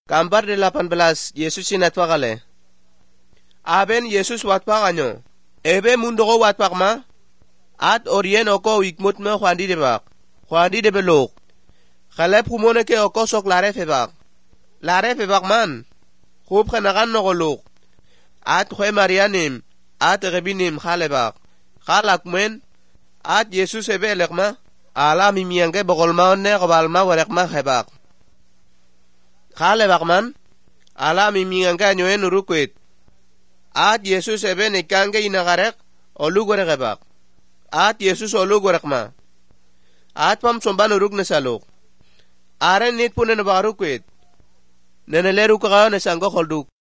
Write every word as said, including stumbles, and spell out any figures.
Gambar delapan belas Yesus sinatwakale. Aben Yesus watpakanyo. Ebe mundogo watpakma. At orien oko ikmut me khwandi debak. Khwandi debelok. Khalep humone ke oko sok lare febak. Lare febak man. Khub khanagan nogolok. At khwe marianim. At rebinim khalebak. Khalak men. At Yesus ebe lekma. Ala mimiyange bogolma onne qobalma warekma khebak. Khalebak man. Ala mimiyange anyoen urukwit. At Yesus ebe nikange inagarek. Olu gorekebak. At Yesus olu gorekma. At pam somban uruk nesalok. Aren nit punen barukwit. Neneleru kagaw nesango kholduk.